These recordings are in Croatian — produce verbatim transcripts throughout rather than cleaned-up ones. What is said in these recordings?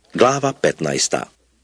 Glava petnaesta.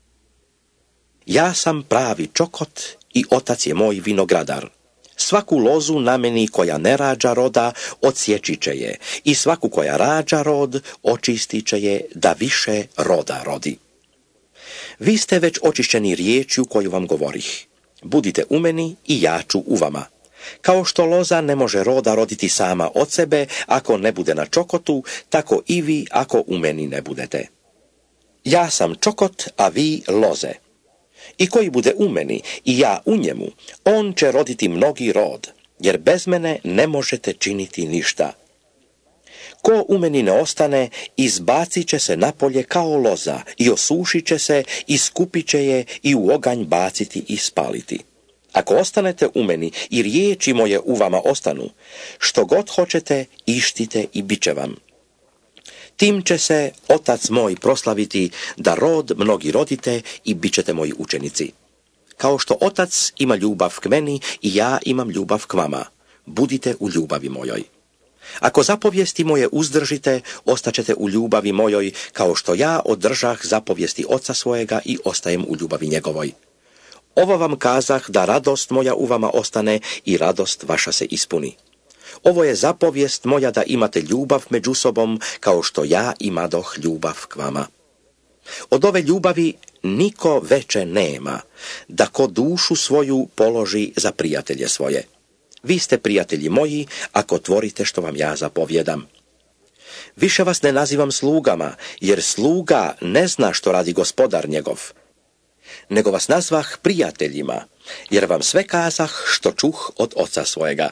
Ja sam pravi čokot i otac je moj vinogradar. Svaku lozu na meni koja ne rađa roda, odsjeći će je, i svaku koja rađa rod, očistit će je da više roda rodi. Vi ste već očišćeni riječju koju vam govorih. Budite u meni i ja ću u vama. Kao što loza ne može roda roditi sama od sebe ako ne bude na čokotu, tako i vi ako u meni ne budete. Ja sam čokot, a vi loze. I koji bude u meni i ja u njemu, on će roditi mnogi rod, jer bez mene ne možete činiti ništa. Ko u meni ne ostane, izbacit će se napolje kao loza i osušit će se, i skupit će je i u oganj baciti i spaliti. Ako ostanete u meni i riječi moje u vama ostanu, što god hoćete, ištite i bit će vam. Tim će se otac moj proslaviti, da rod mnogi rodite i bit ćete moji učenici. Kao što otac ima ljubav k meni i ja imam ljubav k vama, budite u ljubavi mojoj. Ako zapovijesti moje uzdržite, ostaćete u ljubavi mojoj, kao što ja održah zapovijesti oca svojega i ostajem u ljubavi njegovoj. Ovo vam kazah da radost moja u vama ostane i radost vaša se ispuni. Ovo je zapovijest moja da imate ljubav među sobom, kao što ja imadoh ljubav k vama. Od ove ljubavi niko veće nema, da ko dušu svoju položi za prijatelje svoje. Vi ste prijatelji moji, ako tvorite što vam ja zapovjedam. Više vas ne nazivam slugama, jer sluga ne zna što radi gospodar njegov. Nego vas nazvah prijateljima, jer vam sve kazah što čuh od oca svojega.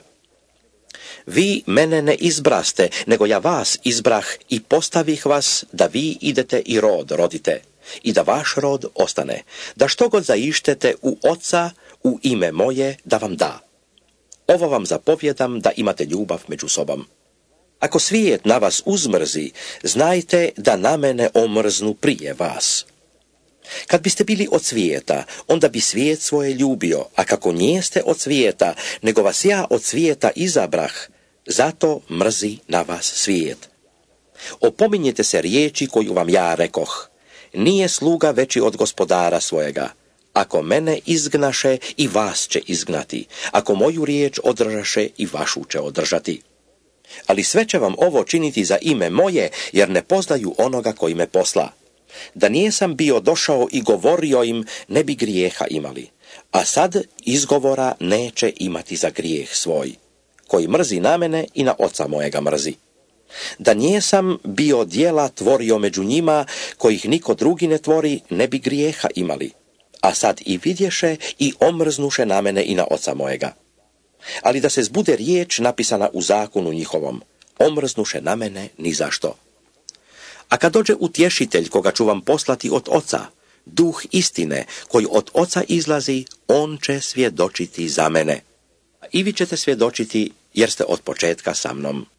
Vi mene ne izbraste, nego ja vas izbrah i postavih vas da vi idete i rod rodite, i da vaš rod ostane, da što god zaištete u oca u ime moje da vam da. Ovo vam zapovjedam da imate ljubav među sobom. Ako svijet na vas uzmrzi, znajte da na mene omrznu prije vas. Kad biste bili od svijeta, onda bi svijet svoje ljubio, a kako nijeste od svijeta, nego vas ja od svijeta izabrah, zato mrzi na vas svijet. Opominjete se riječi koju vam ja rekoh. Nije sluga veći od gospodara svojega. Ako mene izgnaše, i vas će izgnati. Ako moju riječ održaše, i vašu će održati. Ali sve će vam ovo činiti za ime moje, jer ne poznaju onoga koji me posla. Da nijesam bio došao i govorio im, ne bi grijeha imali. A sad izgovora neće imati za grijeh svoj, koji mrzi na mene i na oca mojega mrzi. Da nijesam bio djela tvorio među njima, kojih niko drugi ne tvori, ne bi grijeha imali. A sad i vidješe i omrznuše na mene i na oca mojega. Ali da se zbude riječ napisana u zakonu njihovom, omrznuše na mene ni zašto. A kad dođe utješitelj koga ću vam poslati od oca, duh istine koji od oca izlazi, on će svjedočiti za mene. I vi ćete svjedočiti jer ste od početka sa mnom.